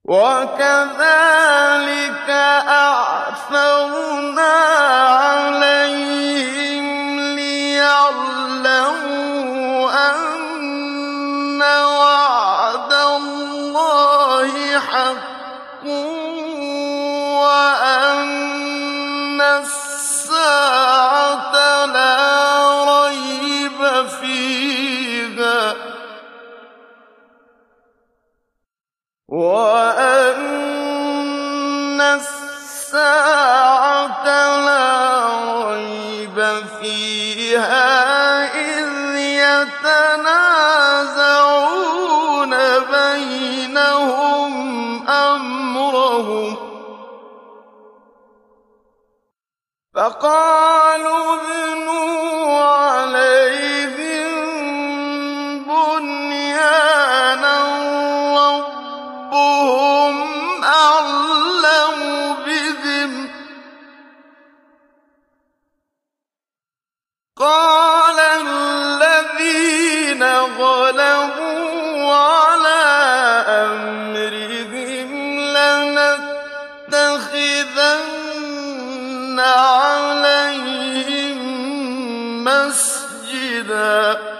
وَكَذَٰلِكَ أَعْثَرْنَا عَلَيْهِمْ لِيَعْلَمُوا أَنَّ وَعْدَ اللَّهِ حَقٌّ وَأَنَّ السَّاعَةَ لَا رَيْبَ فِيهَا إِذْ يَتَنَازَعُونَ بَيْنَهُمْ أَمْرَهُمْ فَقَالُوا ابْنُوا عَلَيْهِم بُنْيَانًا رَّبُّهُمْ أَعْلَمُ بِهِمْ ۚ قَالَ الَّذِينَ غَلَبُوا عَلَىٰ أَمْرِهِمْ لَنَتَّخِذَنَّ عَلَيْهِم مَّسْجِدًا